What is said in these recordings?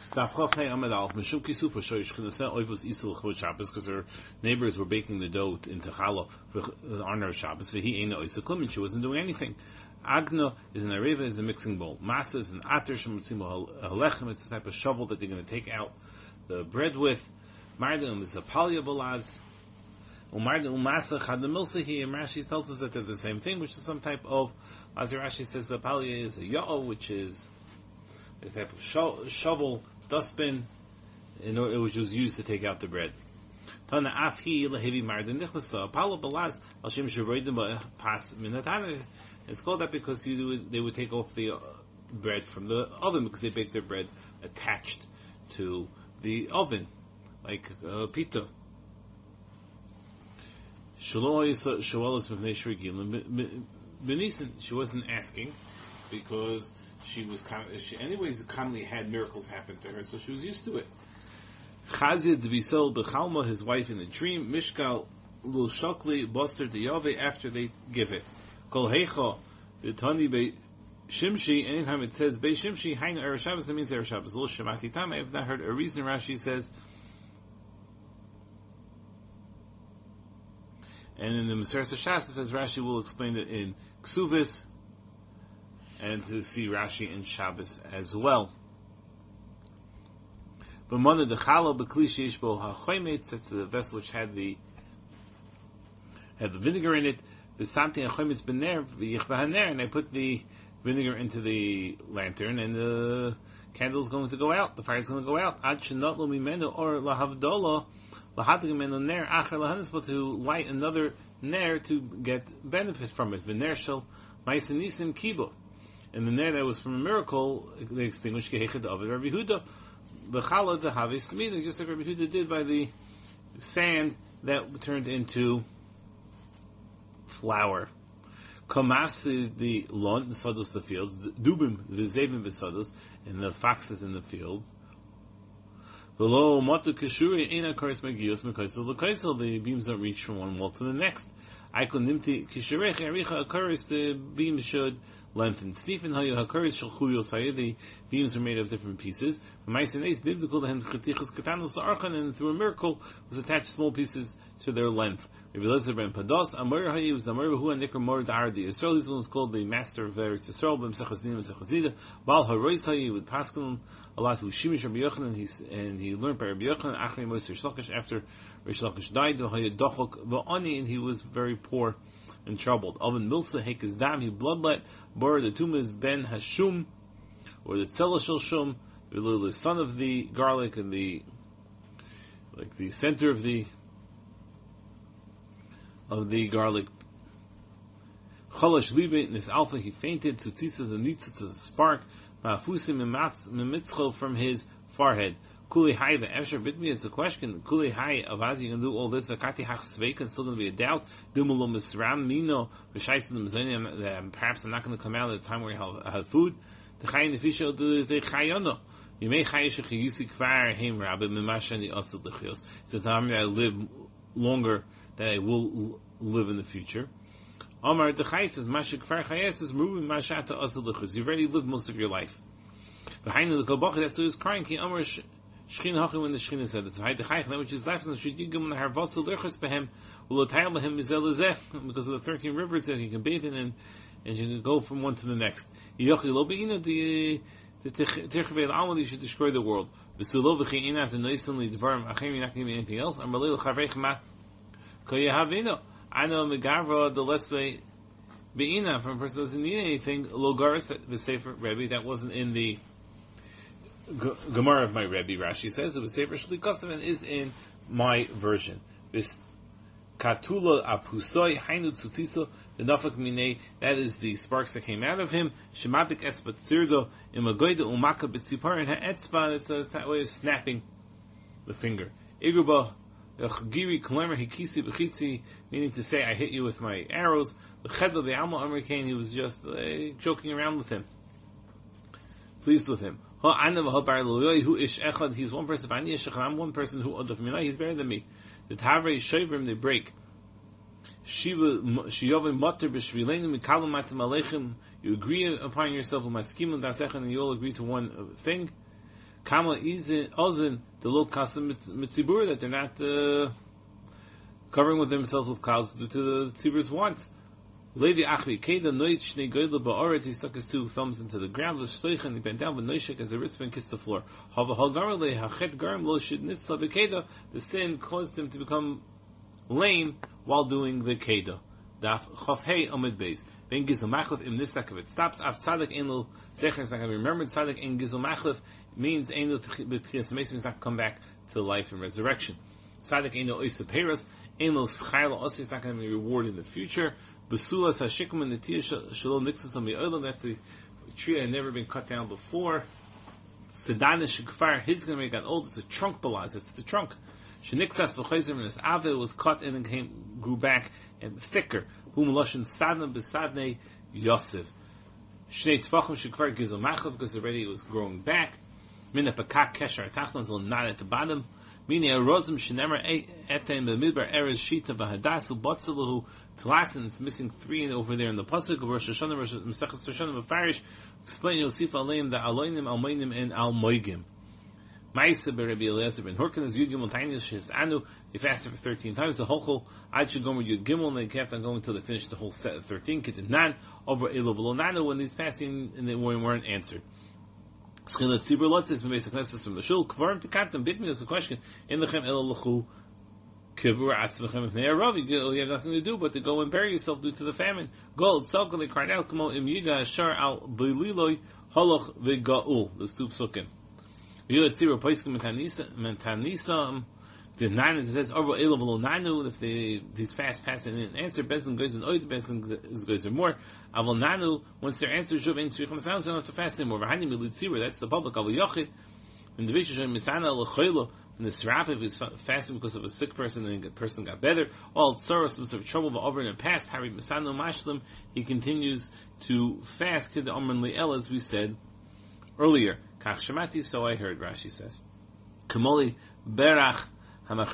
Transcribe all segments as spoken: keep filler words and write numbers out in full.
Because her neighbors were baking the dough into challah on her Shabbos. And she wasn't doing anything. Agno is an areva, is a mixing bowl. Masa is an ater shemutzimo halechem. It's the type of shovel that they're going to take out the bread with. Mardum is a palya balaz. Umardum masa chadamilsahi. And Rashi tells us that they're the same thing, which is some type of. As Rashi says, the palya is a ya'o, which is a type of sho- shovel, dustbin, in order, which was used to take out the bread. Tana afhi lehevi mardum nichlasa. Palya balaz al shem sheroidim pas minatana. It's called that because you would, they would take off the uh, bread from the oven because they bake their bread attached to the oven, like uh, pita. She wasn't asking because she was she anyways commonly had miracles happen to her, so she was used to it. Chazia Dvisol Bechalma, his wife in the dream, Mishkal Lul Shokli Buster Diyove after they give it. Kol Heicha, the Tani Be Shimshi, anytime it says Be Shimshi, Haina Erev Shabbos, that means Erev Shabbos. Lul Shemati Tam, I have not heard a reason. Rashi says, and in the Maseres Shas, it says Rashi will explain it in Ksuvis, and to see Rashi in Shabbos as well. But Mona the Chala Bekli Sheish Bo HaChoymetz, that's the vessel which had the had the vinegar in it. V'samti HaChoymetz B'ner V'yichva HaNer, and I put the vinegar into the lantern, and the candle is going to go out. The fire is going to go out. Ad Shenotlu Mimenu or Lahavdola Lahadri Mimenu Ner Acher Lahanispo, to light another ner to get benefit from it. V'ner Shel Maisenisim Kibo, and the ner that was from a miracle they extinguished Gehechad of Rabbi Huda. The challah the havis smida, just like Rabbi Huda did by the sand that turned into flour. Kamas the lawn, the sados the fields, the dubim the zevim besados, and the foxes in the fields. Below matu kishuri ina kars magios mekaisel the kaisel, the beams don't reach from one wall to the next. Aikon nimti kishurech ericha akaris, the beams should lengthen. Stephen hayu hakaris shalchuyo sayu, the beams are made of different pieces. And through a miracle was attached small pieces to their length. Rabbi Elazar ben Pados, Amor hayu was Amor hu anikra mor da'ardi Yisrael. This one was called the master of Eretz Yisrael. B'm sechazdim and sechazida. Bal harois hayu with Pascal a lot who shimish Rabbi Yochanan, and he learned by Rabbi Yochanan. Achri Moshe Rish Lakish, after Rish Lakish died, v'hayu dochok v'ani, and he was very poor and troubled. Oven milsa hekes dam, he bloodlet. Bor the tomb is ben hashum, or the tzela shel shum, the son of the garlic, and the like the center of the of the garlic. Cholash libe nis alpha, he fainted. Tzutzis and nitzutz, a spark. Ma'afusim mimitzcho, from his forehead. Kuli hai ve'efsher bitmi, it's a question. Kuli hai, avaz, you can do all this. V'kati hach sveik, it's still going to be a doubt. Dumulum misram mino v'shaisim l'mzonim, perhaps I'm not going to come out at the time where you have, have food. T'chai nefisha do the chayono. You may chayish chayisi kvar heim rabbi mimashani asad l'chios. It's the time that I live longer, that I will live in the future. Amar t'chai says mashik kvar chayes is rubi mashata asad l'chios. You've already lived most of your life. Behind the kolbachi, that's why he was crying. Ki amar Shchin hachim, when the Shchin said this, that which is left in the street, yigam harvasul lechus behem ulotayel behem mizelazeh, because of the thirteen rivers that he can bathe in, and and you can go from one to the next. Yochi lo beina the the tichvei al, you should destroy the world. V'sulo v'chi'ina to noisenly dvarim achim, you're not going to be anything else. Amalei l'chavei chama koyehavino. I know megavra the less way beina, from a person who doesn't need anything. Lo garis v'sefer Rebbe, that wasn't in the Gemara of my Rebbe. Rashi says it was Sefer Shlikosov is in my version. This Katula Apusoi Hainu Tzutzisa the Nafak Mine, that is the sparks that came out of him. Shematik Etzbat Sirdo Imagoida Umaka Bitsipar, and Etzba, it's a way of snapping the finger. Igruba Giri Kalemer Hikisi Bechitsi, meaning to say I hit you with my arrows. The Chedla the Alma American, he was just uh, joking around with him, pleased with him. He's one person, I'm one person who he's better than me. The Tavrei Shavrim, they break. You agree upon yourself with my scheme, and you all agree to one thing. Kama izin ozin the lo kasam mitzibur, that they're not uh, covering with themselves with clouds due to the tzibur's wants. Levi achvi keda noit shnei goydle ba'aretz. He stuck his two thumbs into the ground. V'shtoichan, he bent down. V'noishek, as the ritzman kissed the floor. Hava halgarle hachet garim lo shid nitzla b'keda. The sin caused him to become lame while doing the keda. Daf chof hey omid beis. Ben gizul machlef im nifsak, if it stops. Av tzadik ein lo zecher, it's not going to be remembered. Tzadik ein gizul machlef means ein lo b'tchias meis, means not to come back to life and resurrection. Tzadik ein lo oisa peiros, ein lo schayla osi, it's not going to be rewarded in the future. Basulas hashikum and the tia shalom nixus on the oilam. That's a tree that had never been cut down before. Sedana shikfar, his going to make that old. It's a trunk balaz. It's the trunk. Shenixas v'chayzim, and his ave was cut and then came, grew back and thicker. Hum loshin sadna besadne yosef. Shnei tvachim shikfar gizul machlav, because already it was growing back. Mina pakak kesher atachlan, so not at the bottom. Meaning a rozim shenemer etem b'midbar erez shita v'hadasu botzeluhu tlasin. It's missing three over there in the pasuk of Rosh Hashanah, Rosh Mesechus Rosh Hashanah b'farish. Explain Yosef aleim the aloinim almoinim and almoigim. Ma'isa b'Rabbi Eliezer ben Horkin is Yud Gimel Tainis Shis Anu. They fasted for thirteen times. The Hochel Ad Shagomer Yud Gimel, and they kept on going until they finished the whole set of thirteen. Kitin Nan over Elo V'Lo Nanu, when these fasting and they weren't answered. Schilat Tzibur Lotzis from basic classes from the Shul. Kvarim Tekatim Bitmi is a question. In the Chem Elo Lechu Kivur Atzvachem Pnei Arav. You have nothing to do but to go and bury yourself due to the famine. Gold Tzalka, they cried out, Kamo Im Yiga Ashar Al Beililoi Holoch V'Ga'ul. There's two psukim. Yud Tzibur Poiskim Mentanisa. The nine is, it says, Arvo Elo V'Lo Nanu. If they, these fast pass and didn't answer, Bezin goes in Oid, Bezin goes in more. Avol Nanu, once their answer is Shuv Ein Tzrichim Sounds, they don't have to fast anymore. V'Hani Milid Tzibur, that's the public. Avol Yochid, when the Vishu Shem Misana L'Choylo, when the Serapif is fasting because of a sick person and the person got better, all Tzoros, some sort of trouble, but over in the past, Hari Misano Mashlim, he continues to fast, Kid Omran Li'el, as we said earlier. Kach Shemati, so I heard, Rashi says. Kamoli Berach, if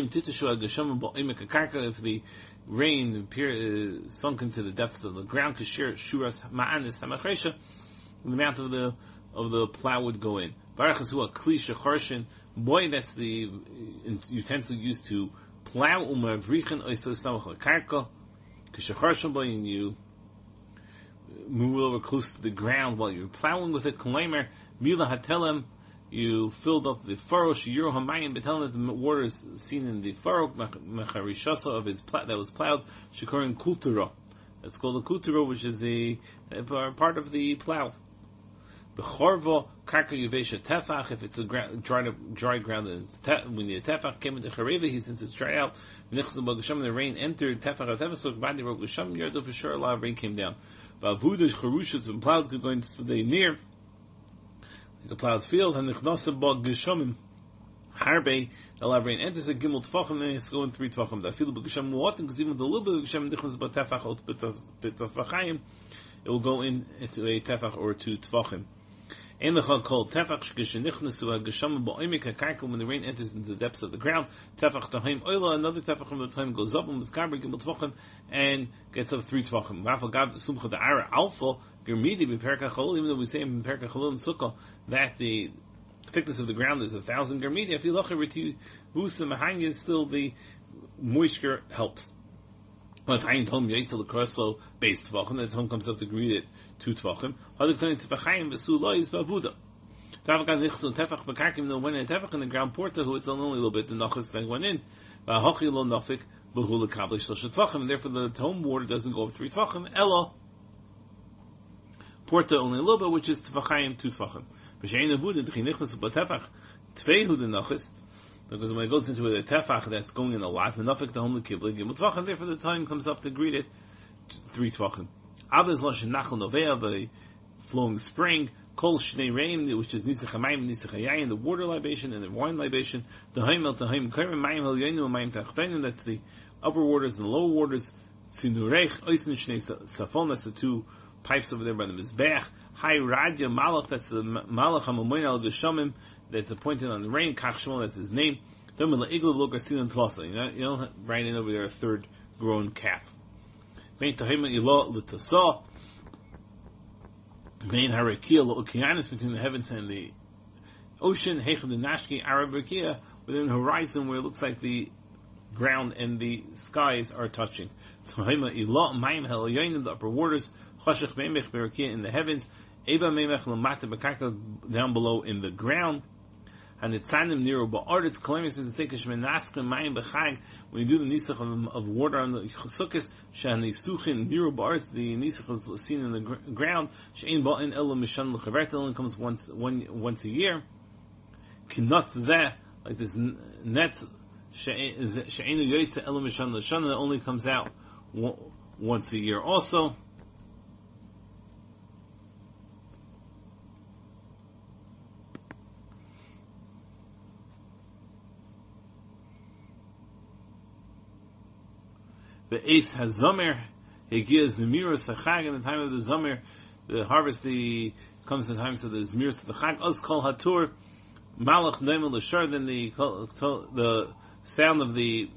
the rain appear, uh, sunk into the depths of the ground, the amount of the of the plow would go in. Boy, that's the utensil used to plow. And you move over close to the ground while you're plowing with it. You filled up the furrow, Shiyur Hamayim, but telling that the water is seen in the furrow, Mecharishasa of his plow that was plowed, Shikorin Kultura. That's called a Kultura, which is the part of the plow. Bechorvo, Karka Yuvesha Tefach, if it's a gra- dry, dry ground, and it's te- when the Tefach came into Chareva, since it's dried out, Nichsel Bagasham, the rain entered Tefach of Tefach, so Badi Rog Gasham, Yerdo for sure, a lot of rain came down. But Avudash, Charushas, when plowed could go into stay near the plowed field, and the Chnasa Bog Geshomim Harbe, the Lavrain enters a Gimel Tvachim, then it's going three Tvachim. The field of Geshom Muatim, because even with a little bit of Geshom, Dichnas Bat Tefach or Bit Tefachayim, it will go in into a Tefach or two Tvachim. Ein Lechal called Tefach, Shkeshin Dichnasu a Geshom Bo'imik HaKarka, when the rain enters into the depths of the ground, Tefach Tahaim Oila, another Tefach from the time goes up, and Miskaber Gimel Tvachim, and gets up three Tvachim. Rafal Gav the Sumcha the Ara Alpha, Germidi B'Perka Chalul, even though we say in Perka Chalul and Sukkah that the thickness of the ground is a thousand Germidi, I feel like Riti Busa Mahang is still the moisture helps. But Hayin Tom Yaitzel Kroslo based Tvachim, that Tom comes up to greet it two Tvachim. Hadik Tani Tefachayim Besu Lo is Babuda. Tavagan Nichsun Tefach Bekakim, no when a Tefach in the ground porta, who it's only a little bit, the Nachas thing went in. Vahochi Lo Nafik Behula Kablish Shlosh Tvachim, and therefore the home water doesn't go over three Tvachim. Ella Porta only a little bit, which is Tefachayim, two Tvachim. B'shein Abuda, D'chi Nichnas U'Batefach, Tveihu the Nachas, because when it goes into a Tefach, that's going in a lot, V'nafik the home the Kibla, Gimel Tvachim, therefore the time comes up to greet it, three Tvachim. Abez Loshin Nachal Novea, the flowing spring, Kol Shnei Reim, which is Nisach HaMayim, Nisach HaYayin, the water libation and the wine libation, D'haim El T'haim Karim, Mayim El Yainu, Mayim Tachtainim, that's the upper waters and the lower waters, Tzinurech, Oisin Shnei Safon, that's the two pipes over there by the Mizbech. Hai Radya Malach, that's the Malach HaMamoyin Al Geshamim, that's appointed on the rain. Kach Shmuel, that's his name. Domela Igla Lo Garsin and Tlasa. You know, you don't write in over there a third grown calf. Main Tahima Ilo L'Tasa. Main Harakia Lo Ukianis, between the heavens and the ocean, Heichad Nashki, Arab Rakia, within the horizon where it looks like the ground and the skies are touching. The upper waters, Chashech Meimech Berakia in the heavens, Eba Meimech Lamata Bekaka down below in the ground. And the Tzanim Nero Ba'aretz Kalamis is the Sekesh Menaskim Mayim Bechag. When you do the Nisach of, of water on the Sukkos, Shan Nisuchin Nero Ba'aretz, the Nisach is seen in the gr- ground. Shein Ba'in Elo Mishan L'Chavert, only comes once one once a year. Kinot Zeh, like this net Shein Yoytze Elo Mishan L'Shan, that only comes out one, once a year also. The Ace has Zomer, Hegia Zemira Sachag, in the time of the Zomer, the harvest, the comes in the time of the Zemiros of the Chag, Oz Kol Hatur, Malach Noimel L'Shar, then the, the sound of the,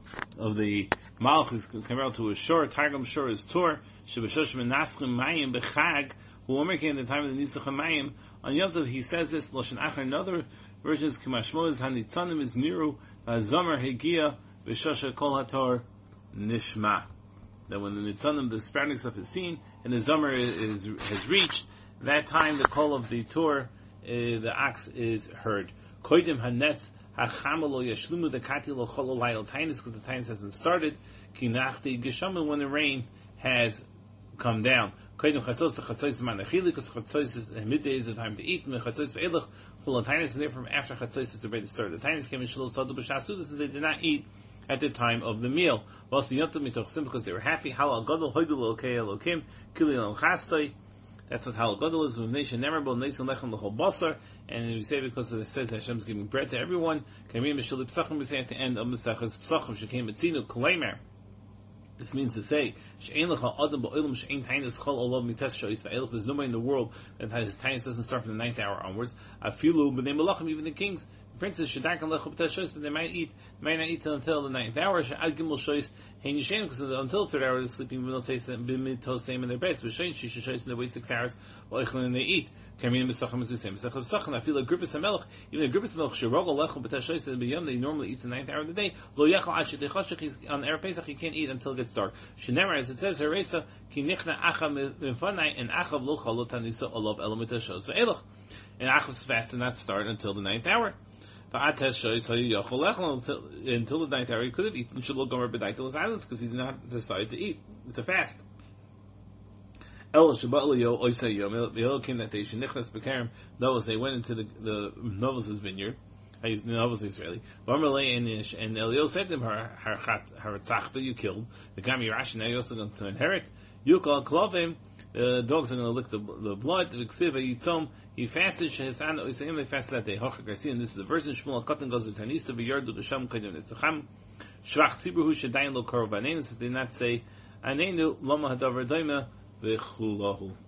of the Malach is come out to a shore, Targum Shore is Tur, Shebeshosh Menaschim Mayim Bechag, who in the time of the Nisach Mayim, on Yom Tov he says this, Loshen Achar, another version is Kimashmo is Hanitzanim is Niru, Zomer Hegia, Beshosha Kol Hatur, Nishma. That when the Nitzanim, the sprouting stuff is seen, and the Zomer is, is has reached, that time the call of the Torah, uh, the ox is heard. Koidim hanetz hachamalo yashlumu the kati lo cholo layel tainis, because the tainis hasn't started. Kinachti geshamu, when the rain has come down. Koidim chatzos the chatzos manachili, because chatzos is midday is the time to eat. And chatzos ve'elach cholo tainis, and therefore after chatzos is the way to start. The tainis came in shlo sadu b'shasu, this is they did not eat at the time of the meal. Because they were happy. Halal gadol hoydul okay elokim kili al chastoi. That's what halal gadol is. Nation nemorable nation lechem l'chol basar. And we say because it says Hashem's giving bread to everyone. Kamim mishali psachim. We say at the end of Mesachas Psachim shekem etzinu kolemer. This means to say she'ein lecha adam ba'olam she'ein tainis chol olav mites shoyis va'elach. There's nobody in the world that his tainis doesn't start from the ninth hour onwards. Afilu b'nei malachim, even the kings. Princes Shadak and Lechop Teshois, that they might eat, might not eat until the ninth hour. Sha'ad Gimel Shois Hein Yishem, because until the third hour they're sleeping b'mitos in their beds. But Shein Shisha Shois, and they wait six hours while and they eat. Kamin Mesachim is the same. Mesachim Sachan. I feel like Grippus Hamelech, even Grippus Hamelech Shirogel Lechop Teshois and B'yom, they normally eats the ninth hour of the day. Lo Yachal Ashit Echashik, he's on Erev Pesach, he can't eat until it gets dark. Shenemar, as it says, Heresa Ki Nichna Acha Mifanai and Achav Locha Lotanisa Olav Elamit Teshois ve'elach. And Achav's fast did not start until the ninth hour. Until the ninth hour, he could have eaten Shalom Gomer B'dai till his islands, because he did not decide to eat, to fast. El Shabbat Leo Oisei Yom. El came that day. Shenichnas Bekarim Novos. They went into the the Novos' vineyard. I used Novos Israeli. Varmalei and Ish and Eliel said to him, "Haratzachta, you killed the Gam Yirash. Now you're also going to inherit. Yukal Klovim. The dogs are going to lick the the blood. The Ksiva Yitzom. He fasted Shehisan Oisayim. They fasted that day. Hochak Garcia. And this is the verse in Shmuel Katan goes to Tanisa B'Yardu L'Sham Kadim Nesacham. Shvach Tzibur Hu Shedayin Lo Korov Anenu. So they did not say Anenu Lama Hadavar Daima V'Chulahu.